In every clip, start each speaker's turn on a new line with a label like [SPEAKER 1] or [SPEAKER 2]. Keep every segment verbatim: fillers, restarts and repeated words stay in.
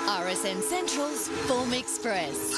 [SPEAKER 1] R S N Central's Form Express.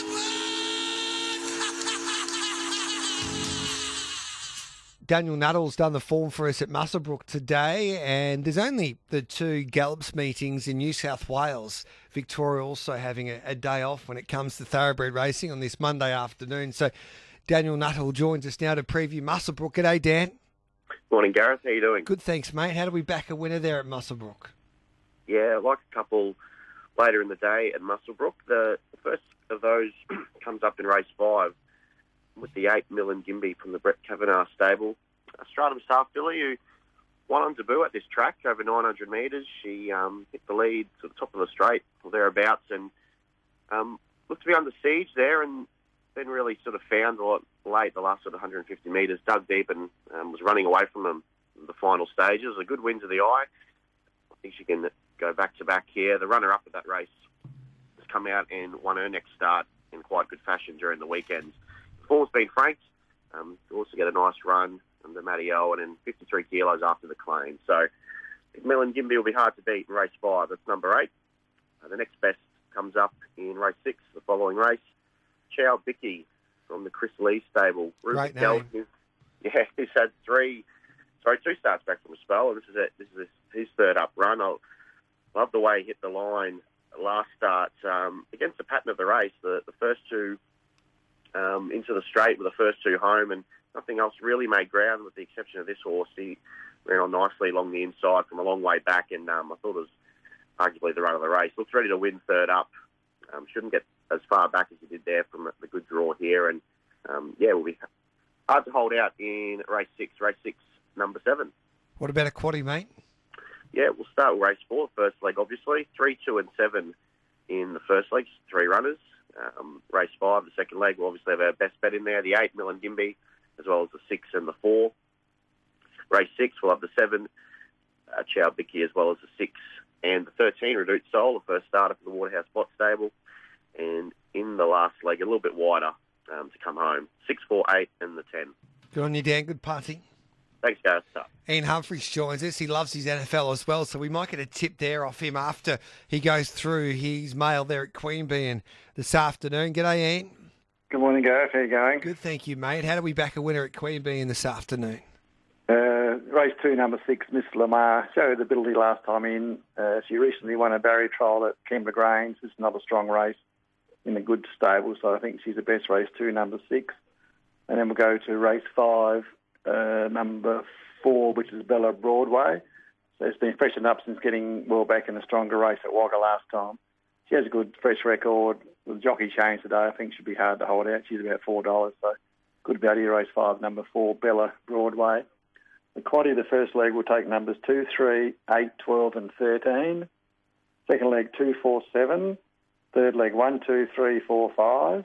[SPEAKER 2] Daniel Nuttall's done the form for us at Muswellbrook today, and there's only the two Gallops meetings in New South Wales. Victoria also having a, a day off when it comes to thoroughbred racing on this Monday afternoon. So Daniel Nuttall joins us now to preview Muswellbrook. G'day, Dan.
[SPEAKER 3] Morning, Gareth. How you doing?
[SPEAKER 2] Good, thanks, mate. How do we back a winner there at Muswellbrook?
[SPEAKER 3] Yeah, like a couple later in the day at Muswellbrook. The, the first of those comes up in race five with the eight Millen Gimby from the Brett Kavanagh stable. Uh, Stratum South Billy, who won on debut at this track over nine hundred metres. She um, hit the lead to the top of the straight or thereabouts and um, looked to be under siege there, and then really sort of found a lot late, the last sort of one hundred fifty metres, dug deep and um, was running away from them in the final stages. A good win to the eye. I think she can go back-to-back here. The runner-up of that race has come out and won her next start in quite good fashion during the weekend. The form's been franked. Um, you also get a nice run under Matty Owen and fifty-three kilos after the claim. So I think Millen Gimby will be hard to beat in race five. That's number eight. Uh, the next best comes up in race six, the following race. Chow Bicky from the Chris Lee stable.
[SPEAKER 2] Great name.
[SPEAKER 3] Gelson, yeah, he's had three, sorry, two starts back from a spell, and this is it. This is his third up run. I love the way he hit the line last start um, against the pattern of the race. The, the first two um, into the straight with the first two home, and nothing else really made ground with the exception of this horse. He ran on nicely along the inside from a long way back, and um, I thought it was arguably the run of the race. Looks ready to win third up. Um, shouldn't get as far back as he did there from the good draw here, and um, yeah, will be hard to hold out in race six. Race six, number seven.
[SPEAKER 2] What about a quaddie, mate?
[SPEAKER 3] Yeah, we'll start with race four, first leg, obviously. Three, two, and seven in the first leg, three runners. Um, race five, the second leg, we'll obviously have our best bet in there, the eight, Millen Gimby, as well as the six and the four. Race six, we'll have the seven, uh, Chow Bicky, as well as the six and the thirteen, Redoute Soul, the first starter for the Waterhouse Spot stable. And in the last leg, a little bit wider um, to come home, six, four, eight, and the ten.
[SPEAKER 2] Good on you, Dan. Good punting.
[SPEAKER 3] Thanks, guys.
[SPEAKER 2] Ian Humphries joins us. He loves his N F L as well, so we might get a tip there off him after he goes through his mail there at Queanbeyan this afternoon. G'day, Ian.
[SPEAKER 4] Good morning, Gareth. How you going?
[SPEAKER 2] Good, thank you, mate. How do we back a winner at Queanbeyan this afternoon?
[SPEAKER 4] Uh, race two, number six, Miss Lamar. Showed ability last time in. Uh, she recently won a barrier trial at Kembla Grange. It's another strong race in a good stable, so I think she's the best. Race two, number six. And then we'll go to race five, uh, number four, which is Bella Broadway. So it's been freshened up since getting well back in a stronger race at Wagga last time. She has a good fresh record. With the jockey change today, I think she'll be hard to hold out. She's about four dollars, so good value. Race five, number four, Bella Broadway. The quaddie of the first leg will take numbers two, three, eight, twelve, and thirteen. Second leg, two, four, seven. Third leg, one, two, three, four, five.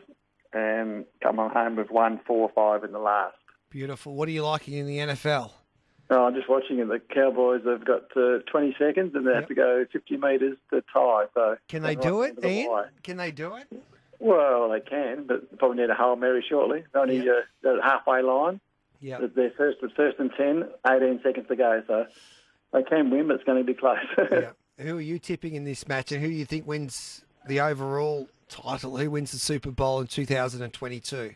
[SPEAKER 4] And come on home with one, four, five in the last.
[SPEAKER 2] Beautiful. What are you liking in the N F L?
[SPEAKER 4] Oh, I'm just watching it. The Cowboys have got uh, twenty seconds and they
[SPEAKER 2] Yep.
[SPEAKER 4] have to go fifty metres to tie. So
[SPEAKER 2] Can they
[SPEAKER 4] they're
[SPEAKER 2] do
[SPEAKER 4] right
[SPEAKER 2] it,
[SPEAKER 4] into the
[SPEAKER 2] Ian?
[SPEAKER 4] wire.
[SPEAKER 2] Can they do it?
[SPEAKER 4] Well, they can, but probably need a Hail Mary shortly. They're only
[SPEAKER 2] Yep.
[SPEAKER 4] uh, they're at halfway line.
[SPEAKER 2] Yeah.
[SPEAKER 4] They're first with first and ten, eighteen seconds to go. So they can win, but it's going to be close.
[SPEAKER 2] Yeah. Who are you tipping in this match, and who do you think wins the overall title? Who wins the Super Bowl in two thousand twenty-two?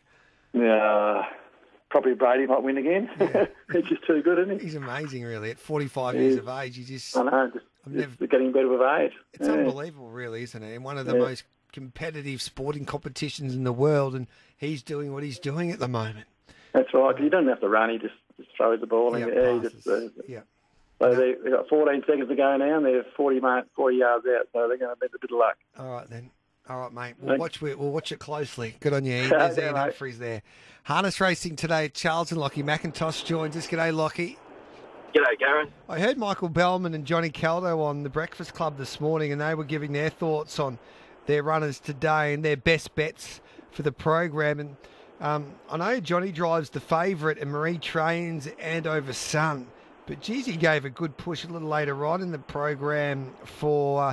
[SPEAKER 4] Yeah, probably Brady might win again.
[SPEAKER 2] Yeah.
[SPEAKER 4] He's just too good, isn't he?
[SPEAKER 2] He's amazing, really. At forty-five
[SPEAKER 4] He
[SPEAKER 2] years
[SPEAKER 4] is.
[SPEAKER 2] of age, he just
[SPEAKER 4] I know, just,
[SPEAKER 2] I've
[SPEAKER 4] just
[SPEAKER 2] never-
[SPEAKER 4] getting better with age.
[SPEAKER 2] it's
[SPEAKER 4] Yeah.
[SPEAKER 2] unbelievable, really, isn't it? And one of the
[SPEAKER 4] Yeah.
[SPEAKER 2] most competitive sporting competitions in the world, and he's doing what he's doing at the moment.
[SPEAKER 4] That's right. You don't have to run. He just, just throws the ball in
[SPEAKER 2] Yeah,
[SPEAKER 4] the air. He
[SPEAKER 2] passes.
[SPEAKER 4] just, uh,
[SPEAKER 2] yeah.
[SPEAKER 4] so they- they've got fourteen seconds to go now, and they're forty, mar- forty yards out, so they're going to need a bit of luck.
[SPEAKER 2] All right, then. All right, mate. We'll
[SPEAKER 4] Thanks.
[SPEAKER 2] watch We'll watch it closely. Good on you, Ian. There's
[SPEAKER 4] Yeah,
[SPEAKER 2] Ian
[SPEAKER 4] mate.
[SPEAKER 2] Humphries there. Harness racing today at Charlton. Lockie McIntosh joins us. G'day, Lockie.
[SPEAKER 3] G'day, Garen.
[SPEAKER 2] I heard Michael Bellman and Johnny Caldo on the Breakfast Club this morning, and they were giving their thoughts on their runners today and their best bets for the program. And um, I know Johnny drives the favourite and Marie trains Andover Sun, but geez, he gave a good push a little later on in the program for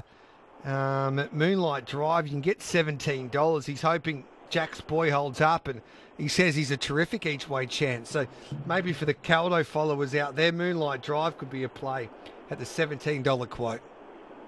[SPEAKER 2] um, Moonlight Drive. You can get seventeen dollars. He's hoping Jack's Boy holds up, and he says he's a terrific each-way chance. So maybe for the Caldo followers out there, Moonlight Drive could be a play at the seventeen dollars quote.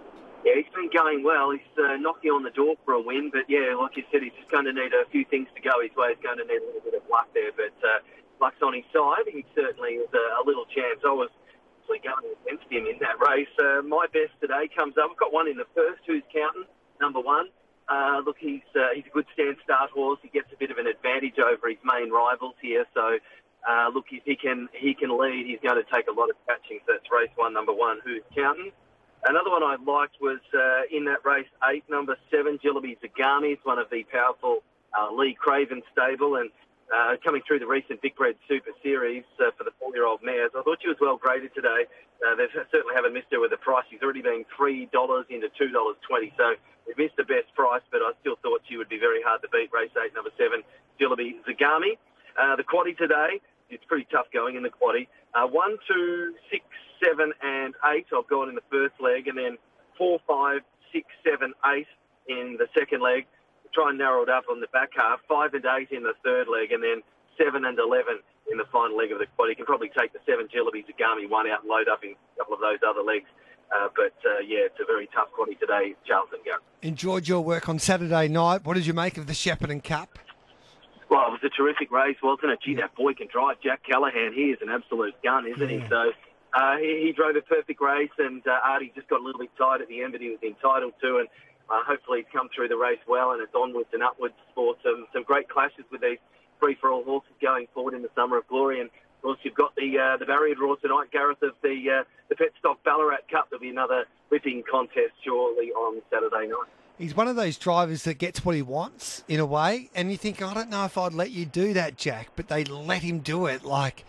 [SPEAKER 5] Yeah, he's been going well. He's uh, knocking on the door for a win, but yeah, like you said, he's just going to need a few things to go his way. He's going to need a little bit of luck there, but uh, luck's on his side. He certainly is a, a little chance. I was actually going against him in that race. Uh, my best today comes up. I've got one in the first. Who's counting? Number one. Uh, look, he's uh, he's a good stand-start horse. He gets a bit of an advantage over his main rivals here. So, uh, look, if he can he can lead, he's going to take a lot of catching. So that's race one, number one. Who's counting? Another one I liked was uh, in that race eight, number seven, Jillaby Zagami. It's one of the powerful uh, Lee Craven stable, and uh, coming through the recent Big Red Super Series uh, for the four-year-old mares. I thought she was well graded today. Uh, they certainly haven't missed her with the price. She's already been three dollars into two dollars twenty, so they've missed the best price, but I still thought she would be very hard to beat. Race eight, number seven, Jillaby Zagami. Uh, the quaddie today, it's pretty tough going in the quaddie. Uh, one, two, six, seven, and eight. I've gone in the first leg, and then four, five, six, seven, eight in the second leg. Try and narrow it up on the back half. Five and eight in the third leg, and then seven and eleven in the final leg of the quad. You can probably take the seven Jillaby Zagami one out and load up in a couple of those other legs. Uh, but uh, yeah, it's a very tough quaddie today, Charlton Go.
[SPEAKER 2] Enjoyed your work on Saturday night. What did you make of the Shepparton Cup?
[SPEAKER 5] Well, it was a terrific race, wasn't it? Gee, that boy can drive. Jack Callahan, he is an absolute gun, isn't
[SPEAKER 2] yeah.
[SPEAKER 5] he? So uh, he, he drove a perfect race, and uh, Artie just got a little bit tired at the end, but he was entitled to, and uh, hopefully he's come through the race well, and it's onwards and upwards for some, some great clashes with these free-for-all horses going forward in the Summer of Glory. And, of course, you've got the uh, the barrier draw tonight, Gareth, of the, uh, the Pet Stock Ballarat Cup. There'll be another whipping contest shortly on Saturday night.
[SPEAKER 2] He's one of those drivers that gets what he wants, in a way, and you think, I don't know if I'd let you do that, Jack, but they let him do it. Like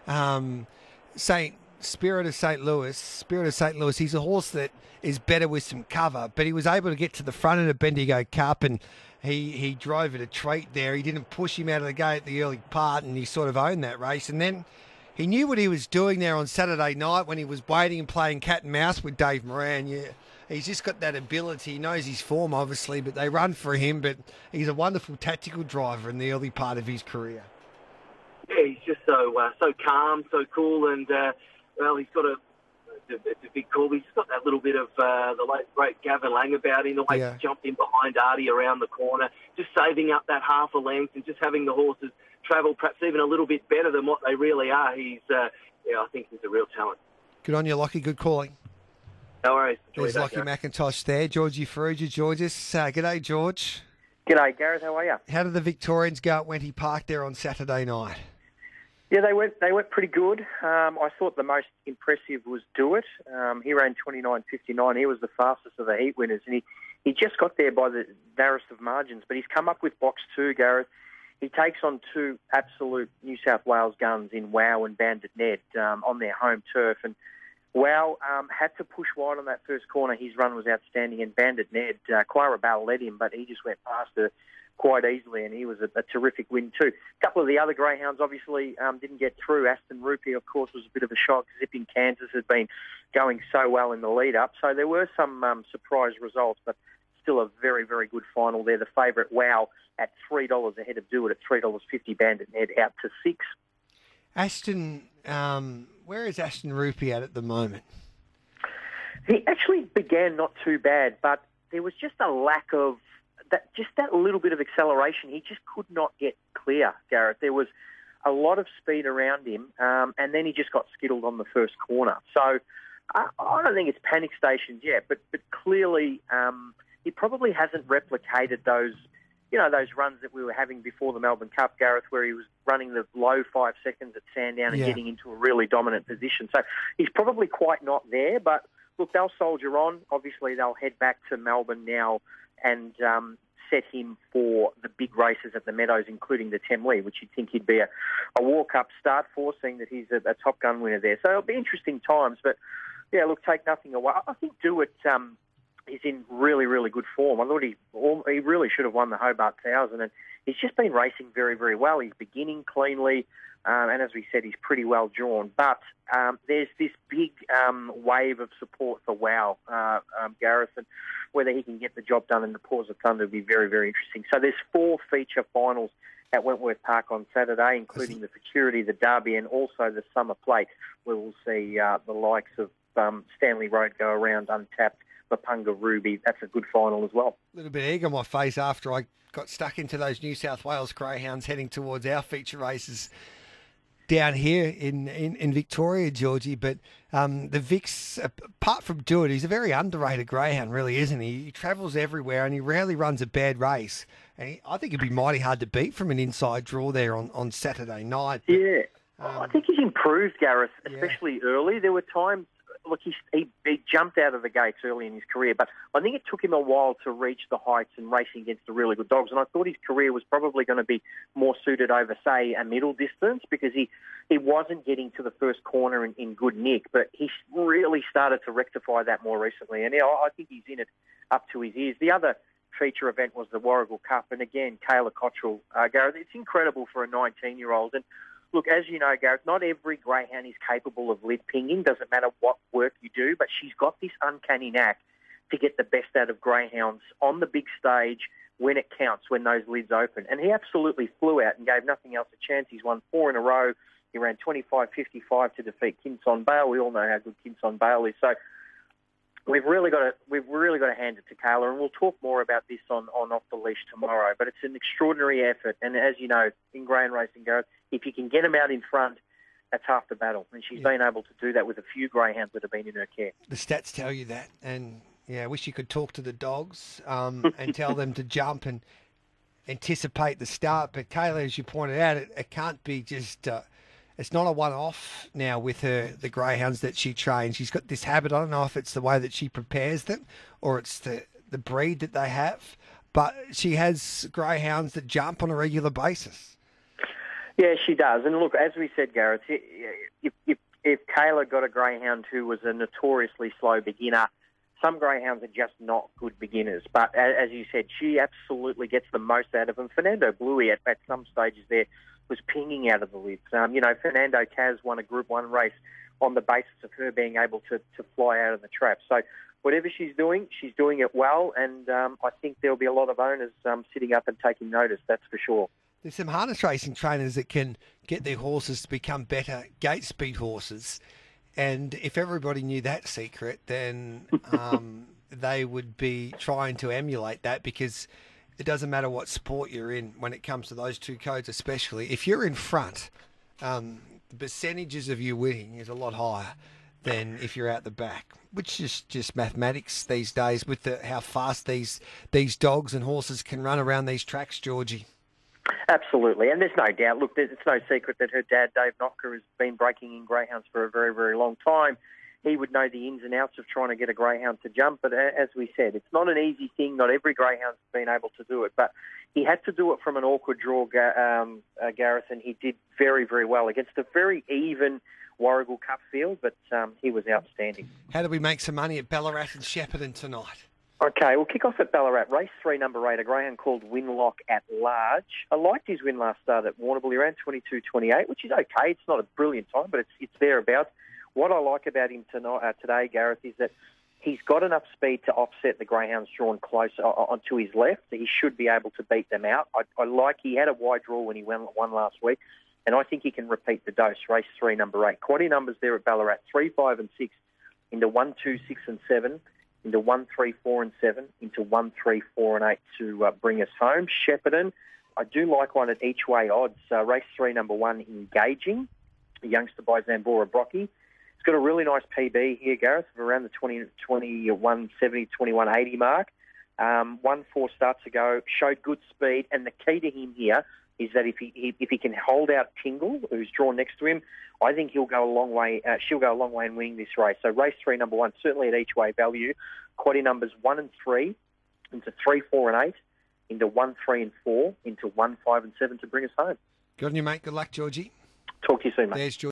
[SPEAKER 2] um, Saint Spirit of Saint Louis, Spirit of Saint Louis, he's a horse that is better with some cover, but he was able to get to the front of the Bendigo Cup, and he, he drove it a treat there. He didn't push him out of the gate at the early part, and he sort of owned that race. And then he knew what he was doing there on Saturday night when he was waiting and playing cat and mouse with Dave Moran. Yeah. He's just got that ability. He knows his form, obviously, but they run for him. But he's a wonderful tactical driver in the early part of his career.
[SPEAKER 5] Yeah, he's just so uh, so calm, so cool, and uh, well, he's got a it's a big call. He's got that little bit of uh, the late great Gavin Lang about him, the way
[SPEAKER 2] Yeah.
[SPEAKER 5] he jumped in behind Artie around the corner, just saving up that half a length and just having the horses travel perhaps even a little bit better than what they really are. He's uh, yeah, I think he's a real talent.
[SPEAKER 2] Good on you, Lockie. Good calling.
[SPEAKER 5] No worries. Enjoy
[SPEAKER 2] There's
[SPEAKER 5] that,
[SPEAKER 2] Lockie
[SPEAKER 5] Gareth.
[SPEAKER 2] McIntosh there. Georgie Ferrugia joins us. Uh, g'day, George.
[SPEAKER 4] G'day, Gareth. How are you?
[SPEAKER 2] How did the Victorians go at Wenty Park there on Saturday night?
[SPEAKER 4] Yeah, they went. They went pretty good. Um, I thought the most impressive was Do It. Um, he ran twenty-nine fifty-nine. He was the fastest of the heat winners, and he, he just got there by the narrowest of margins. But he's come up with box two, Gareth. He takes on two absolute New South Wales guns in Wow and Bandit Ned um, on their home turf, and Wow um, had to push wide on that first corner. His run was outstanding, and Bandit Ned, uh, Quira Bell led him, but he just went past her quite easily, and he was a, a terrific win too. A couple of the other greyhounds obviously um, didn't get through. Aston Rupee, of course, was a bit of a shock. Zipping Kansas had been going so well in the lead-up, so there were some um, surprise results, but still a very, very good final there. The favourite, Wow, at three dollars ahead of Do It at three dollars fifty. Bandit Ned out to six.
[SPEAKER 2] Ashton, um, where is Ashton Rupee at at the moment?
[SPEAKER 4] He actually began not too bad, but there was just a lack of that, just that little bit of acceleration. He just could not get clear, Gareth. There was a lot of speed around him, um, and then he just got skittled on the first corner. So I, I don't think it's panic stations yet, but but clearly um, he probably hasn't replicated those, you know, those runs that we were having before the Melbourne Cup, Gareth, where he was running the low five seconds at Sandown and
[SPEAKER 2] Yeah.
[SPEAKER 4] getting into a really dominant position. So he's probably quite not there, but look, they'll soldier on. Obviously, they'll head back to Melbourne now and um, set him for the big races at the Meadows, including the Temlee, which you'd think he'd be a, a walk-up start for, seeing that he's a, a Top Gun winner there. So it'll be interesting times, but yeah, look, take nothing away. I think Do It um, is in really, really good form. I thought he he really should have won the Hobart Thousand, and he's just been racing very, very well. He's beginning cleanly, um, and as we said, he's pretty well drawn. But um, there's this big um, wave of support for Wow, uh, um, Gareth, and whether he can get the job done in the Paws of Thunder will be very, very interesting. So there's four feature finals at Wentworth Park on Saturday, including the Security, the Derby, and also the Summer Plate, where we'll see uh, the likes of um, Stanley Road go around untapped
[SPEAKER 6] Mapunga Ruby. That's a good final as well.
[SPEAKER 2] A little bit of egg on my face after I got stuck into those New South Wales greyhounds heading towards our feature races down here in, in, in Victoria, Georgie. But um, the Vic's, apart from Do It, he's a very underrated greyhound, really, isn't he? He travels everywhere and he rarely runs a bad race. And he, I think it'd be mighty hard to beat from an inside draw there on, on Saturday night. But,
[SPEAKER 6] yeah.
[SPEAKER 2] um,
[SPEAKER 6] I think he's improved, Gareth, especially
[SPEAKER 2] yeah.
[SPEAKER 6] early. There were times, look, he, he, he jumped out of the gates early in his career, but I think it took him a while to reach the heights and racing against the really good dogs. And I thought his career was probably going to be more suited over, say, a middle distance because he, he wasn't getting to the first corner in, in good nick, but he really started to rectify that more recently. And yeah, I think he's in it up to his ears. The other feature event was the Warragul Cup, and again, Kayla Cottrell, uh, Gareth, it's incredible for a nineteen-year-old. And look, as you know, Gareth, not every greyhound is capable of lid pinging. Doesn't matter what work you do, but she's got this uncanny knack to get the best out of greyhounds on the big stage when it counts, when those lids open. And he absolutely flew out and gave nothing else a chance. He's won four in a row. He ran twenty-five fifty-five to defeat Kinson Bale. We all know how good Kinson Bale is. So we've really got to we've really got to hand it to Kayla, and we'll talk more about this on, on Off the Leash tomorrow. But it's an extraordinary effort, and as you know, in greyhound racing, Gareth, if you can get them out in front, that's half the battle. And she's yeah. been able to do that with a few greyhounds that have been in her care.
[SPEAKER 2] The stats tell you that, and yeah, I wish you could talk to the dogs um, and tell them to jump and anticipate the start. But Kayla, as you pointed out, it, it can't be just. Uh, It's not a one-off now with her, the greyhounds that she trains. She's got this habit. I don't know if it's the way that she prepares them or it's the, the breed that they have, but she has greyhounds that jump on a regular basis.
[SPEAKER 6] Yeah, she does. And look, as we said, Gareth, if, if, if Kayla got a greyhound who was a notoriously slow beginner, some greyhounds are just not good beginners. But as you said, she absolutely gets the most out of them. Fernando Bluey at, at some stages there was pinging out of the lids. Um, you know, Fernando Kaz won a Group one race on the basis of her being able to, to fly out of the trap. So whatever she's doing, she's doing it well, and um, I think there'll be a lot of owners um, sitting up and taking notice, that's for sure.
[SPEAKER 2] There's some harness racing trainers that can get their horses to become better gate speed horses, and if everybody knew that secret, then um, they would be trying to emulate that, because it doesn't matter what sport you're in when it comes to those two codes, especially. If you're in front, um, the percentages of you winning is a lot higher than if you're out the back, which is just mathematics these days with the, how fast these these dogs and horses can run around these tracks, Georgie.
[SPEAKER 6] Absolutely, and there's no doubt. Look, there's, it's no secret that her dad, Dave Knocker, has been breaking in greyhounds for a very, very long time. He would know the ins and outs of trying to get a greyhound to jump. But as we said, it's not an easy thing. Not every greyhound's been able to do it. But he had to do it from an awkward draw, um, uh, Gareth, and he did very, very well against a very even Warragul Cup field. But um, he was outstanding.
[SPEAKER 2] How do we make some money at Ballarat and Shepparton tonight?
[SPEAKER 6] Okay, we'll kick off at Ballarat. Race three, number eight, a greyhound called Winlock at Large. I liked his win last start at Warrnambool. He ran twenty-two twenty-eight, which is okay. It's not a brilliant time, but it's it's thereabouts. What I like about him tonight, uh, today, Gareth, is that he's got enough speed to offset the greyhounds drawn close uh, onto his left. He should be able to beat them out. I, I like he had a wide draw when he won, won last week, and I think he can repeat the dose. Race three, number eight. Quaddy numbers there at Ballarat, three, five, and six, into one, two, six, and seven, into one, three, four, and seven, into one, three, four, and eight to uh, bring us home. Shepparton, I do like one at each way odds. Uh, race three, number one, Engaging, a youngster by Zambora Brocky. It's got a really nice P B here, Gareth, of around the twenty, twenty-one seventy, twenty-one eighty mark. Um, one four starts ago, showed good speed, and the key to him here is that if he, he if he can hold out Tingle, who's drawn next to him, I think he'll go a long way. Uh, she'll go a long way in winning this race. So race three, number one, certainly at each way value. Quaddy numbers one and three, into three, four, and eight, into one, three, and four, into one, five, and seven to bring us home.
[SPEAKER 2] Good on you, mate. Good luck, Georgie.
[SPEAKER 6] Talk to you soon, mate.
[SPEAKER 2] There's Georgie.